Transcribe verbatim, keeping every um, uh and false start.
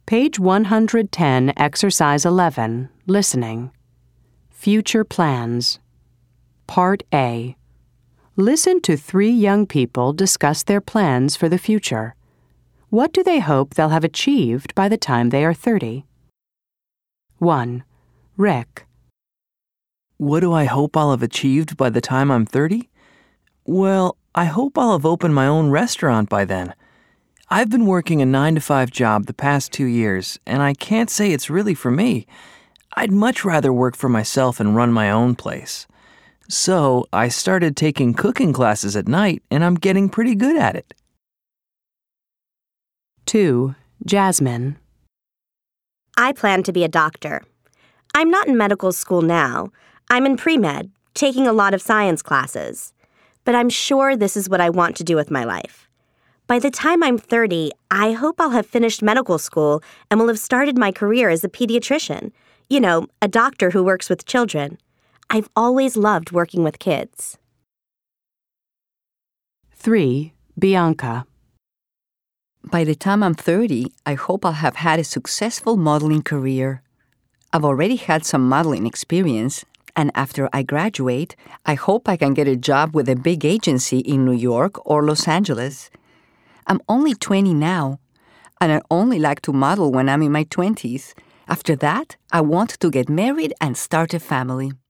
Page one hundred ten, Exercise eleven, Listening. Future Plans. Part A. Listen to three young people discuss their plans for the future. What do they hope they'll have achieved by the time they are thirty? one. Rick. What do I hope I'll have achieved by the time I'm thirty? Well, I hope I'll have opened my own restaurant by then. I've been working a nine to five job the past two years, and I can't say it's really for me. I'd much rather work for myself and run my own place. So I started taking cooking classes at night, and I'm getting pretty good at it. two. Jasmine. I plan to be a doctor. I'm not in medical school now. I'm in pre-med, taking a lot of science classes. But I'm sure this is what I want to do with my life. By the time I'm thirty, I hope I'll have finished medical school and will have started my career as a pediatrician. You know, a doctor who works with children. I've always loved working with kids. three. Bianca. By the time I'm thirty, I hope I'll have had a successful modeling career. I've already had some modeling experience, and after I graduate, I hope I can get a job with a big agency in New York or Los Angeles. I'm only twenty now, and I only like to model when I'm in my twenties. After that, I want to get married and start a family.